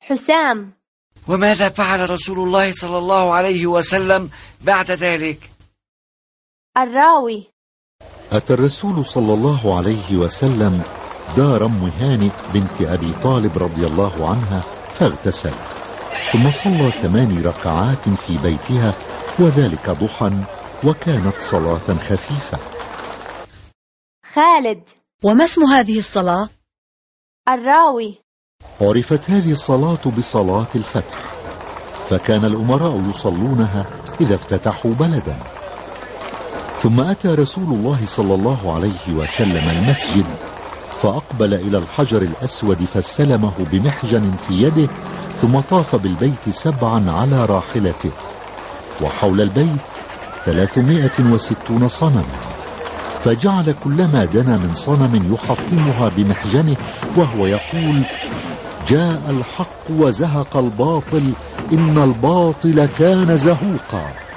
حسام. وماذا فعل رسول الله صلى الله عليه وسلم بعد ذلك؟ الراوي. أتى الرسول صلى الله عليه وسلم دار أم هانئ بنت أبي طالب رضي الله عنها فاغتسل، ثم صلى 8 ركعات في بيتها، وذلك ضحى، وكانت صلاة خفيفة. خالد. وما اسم هذه الصلاة؟ الراوي. عرفت هذه الصلاة بصلاة الفتح، فكان الأمراء يصلونها إذا افتتحوا بلدا. ثم أتى رسول الله صلى الله عليه وسلم المسجد، فأقبل إلى الحجر الأسود فاستلمه بمحجن في يده، ثم طاف بالبيت 7 على راحلته، وحول البيت 360 صنما، فجعل كلما دنا من صنم يحطمها بمحجنه وهو يقول: جاء الحق وزهق الباطل، إن الباطل كان زهوقا.